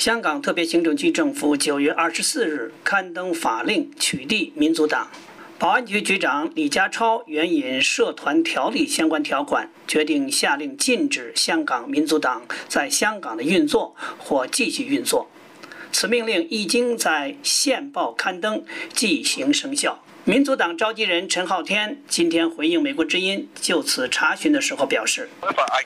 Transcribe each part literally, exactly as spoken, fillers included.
香港特别行政区政府九月二十四日刊登法令取缔民族党。保安局局长李家超援引社团条例相关条款，决定下令禁止香港民族党在香港的运作或继续运作。此命令一经在宪报刊登，即行生效。民族党召集人陈浩天今天回应美国之音就此查询的时候表示，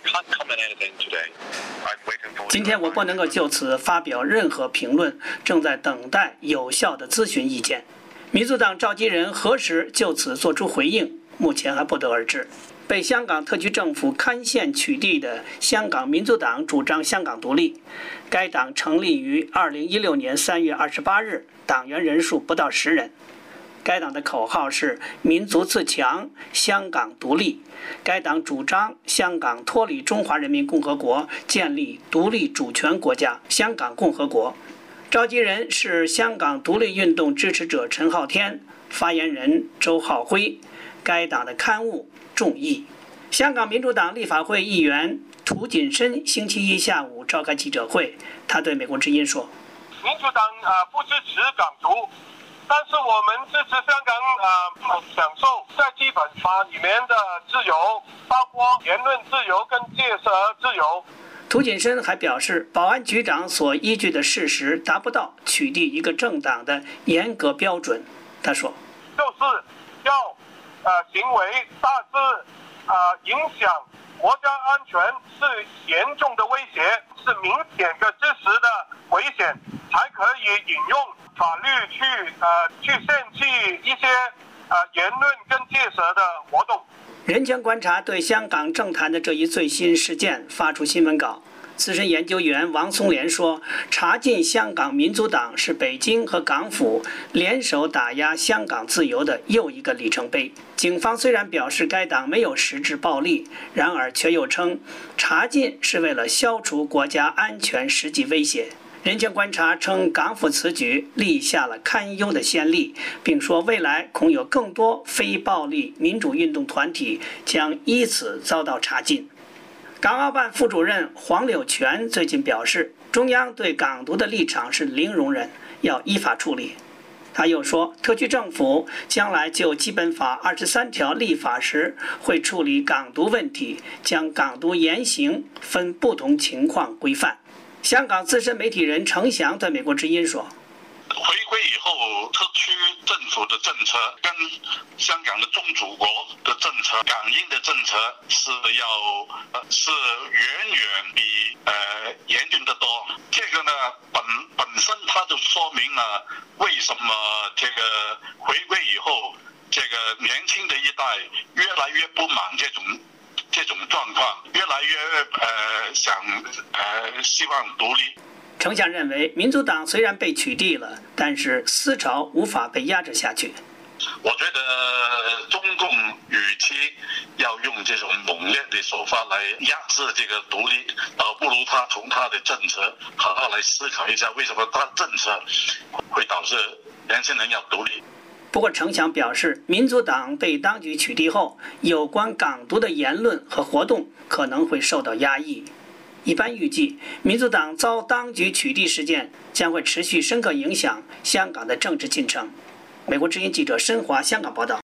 今天我不能够就此发表任何评论，正在等待有效的咨询意见。民族党召集人何时就此作出回应，目前还不得而知。被香港特区政府刊宪取缔的香港民族党主张香港独立，该党成立于二零一六年三月二十八日，党员人数不到十人。该党的口号是民族自强，香港独立。该党主张香港脱离中华人民共和国，建立独立主权国家香港共和国。召集人是香港独立运动支持者陈浩天，发言人周浩辉。该党的刊物众议。香港民主党立法会议员涂谨申星期一下午召开记者会，他对美国之音说：“ 民主党啊、呃、不支持港独。但是我们支持香港呃享受在基本法里面的自由，包括言论自由跟结社自由。” 涂谨申还表示，保安局长所依据的事实达不到取缔一个政党的严格标准。他说：“ 就是要呃行为大致呃影响国家安全，是严重的威胁，是明显的事实的危险，才可以引用法律去呃去限制一些呃言论跟结社的活动。” 人权观察对香港政坛的这一最新事件发出新闻稿。资深研究员王松莲说，查禁香港民族党是北京和港府联手打压香港自由的又一个里程碑。警方虽然表示该党没有实质暴力，然而却又称查禁是为了消除国家安全实际威胁。人权观察称，港府此举立下了堪忧的先例，并说未来恐有更多非暴力民主运动团体将依此遭到查禁。港澳办副主任黄柳权最近表示，中央对港独的立场是零容忍，要依法处理。他又说，特区政府将来就基本法二十三条立法时，会处理港独问题，将港独言行分不同情况规范。香港资深媒体人程翔对美国之音说：“ 回归以后，特区政府的政策跟香港的宗主国的政策、港英的政策是要呃是远远比呃严峻得多。这个呢，本本身它就说明了为什么这个回归以后，这个年轻的一代越来越不满这种。”这种状况越来越呃想呃希望独立。 程翔认为，民族党虽然被取缔了，但是思潮无法被压制下去。 我觉得中共与其要用这种猛烈的手法来压制这个独立，倒不如他从他的政策好好来思考一下，为什么他政策会导致年轻人要独立。 不过程翔表示，民族党被当局取缔后，有关港独的言论和活动可能会受到压抑。一般预计，民族党遭当局取缔事件将会持续深刻影响香港的政治进程。美国之音记者申华香港报道。